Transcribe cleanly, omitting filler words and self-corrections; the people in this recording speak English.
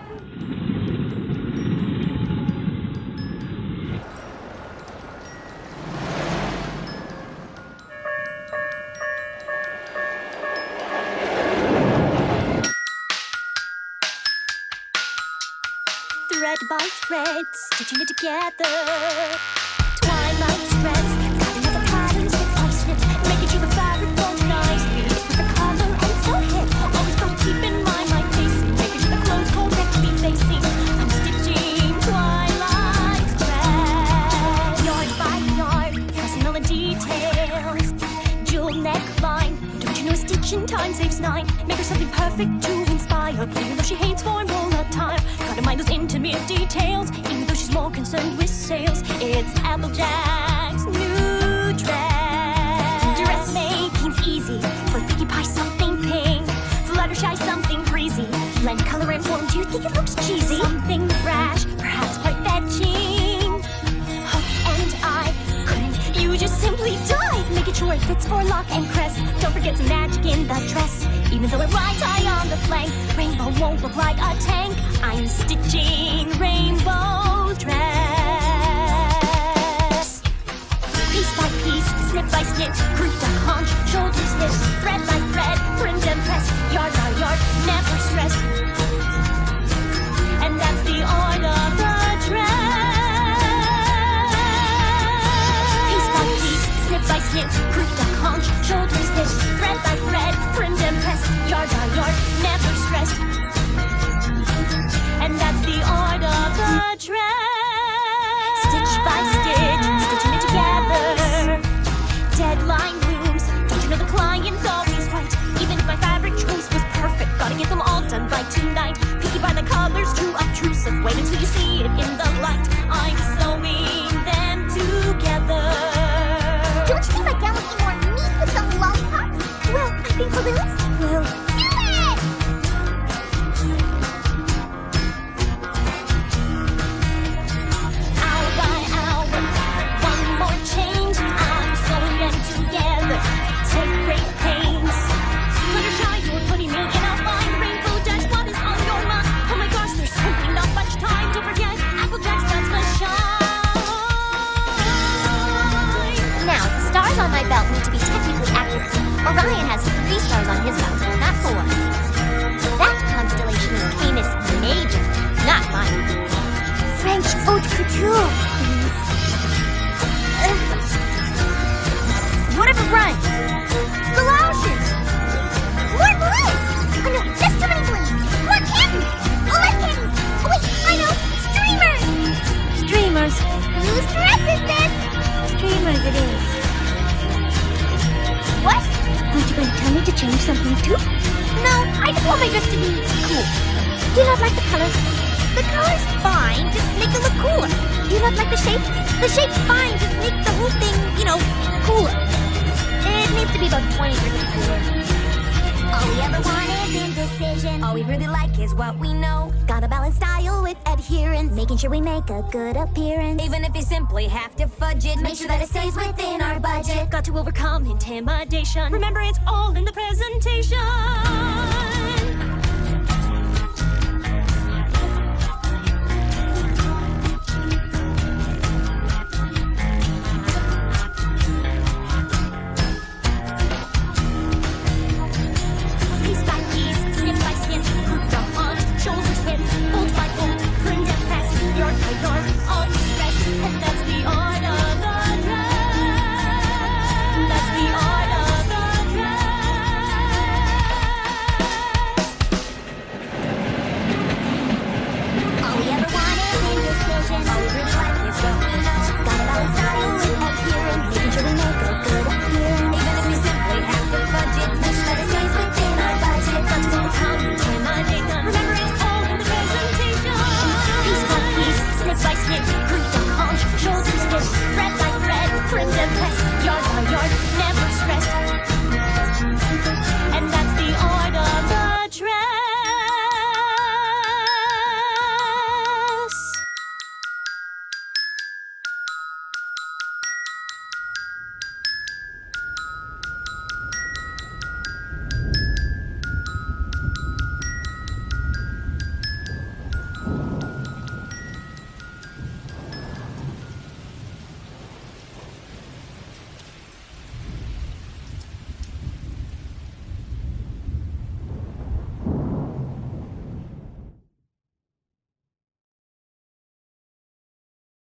Thread by thread, stitching it together. Twilight threads, cutting out the patterns with by snip, making sure the fabric flows nicely with the color and so hip. Always gotta keep in mind my pacing, making sure the clothes correctly facing. I'm stitching twilight threads, yard by yard, pressing all the details. Jewel neckline, don't you know a stitch in time saves 9? Make her something perfect to inspire, even though she hates formal attire. Gotta mind those intimate details, even though she's more concerned with sales. It's Applejack's new dress. Dressmaking's easy, for Pinkie Pie something pink, Fluttershy something breezy. Blend color and form, do you think it looks cheesy? Something brash, perhaps quite fetching. Hook and eye, couldn't you just simply die? Making sure it fits for lock and crest. Don't forget some magic in the dress, even though it rides high on the flank. Rainbow won't look like a tank. I'm stitching rainbow dress. Piece by piece, snip by snip, root to haunch, shoulder snip, thread by thread, print and press, yard by yard, never stress. And that's the art of the dress. Piece by piece, snip by snip, root to haunch, shoulder snip, thread by thread, print and press, yard by yard, never stress. And that's the art of the dress. Stitch by stitch, stitching it together. Deadline looms, don't you know the client's always right? Even if my fabric choice was perfect, gotta get them all done by tonight. Picky by the colors, too obtrusive, wait until you see it in the light. I'm sewing them together. Don't you think my gown would be more neat with some lollipops? Well, I think balloons will do it! Hour by hour, one more change. I'm sewing them together. Take great pains. Fluttershy, you're putting me in a bind. Rainbow Dash, what is on your mind? Oh my gosh, there's simply not much time. Don't forget, Applejack's that's the shine. Now, the stars on my belt need to be technically accurate. Orion has 3 stars on his belt, not 4. That constellation is Canis Major, not mine. French haute couture, please. Whatever rhymes. Galoshes. More balloons. Oh no, that's too many balloons. More candy. Oh, less candy. Oh wait, I know. Streamers. Streamers. Whose dress is this? Streamers it is. What? Aren't you going to tell me to change something too? No, I just want my dress to be cool. Do you not like the color? The color's fine, just make it look cooler. Do you not like the shape? The shape's fine, just make the whole thing, cooler. It needs to be about 20% cooler. All we ever want is indecision. All we really like is what we know. Gotta balance style with adherence, making sure we make a good appearance. Even if you simply have to fudge it, make sure that it stays within our budget. Got to overcome intimidation. Remember, it's all in the presentation.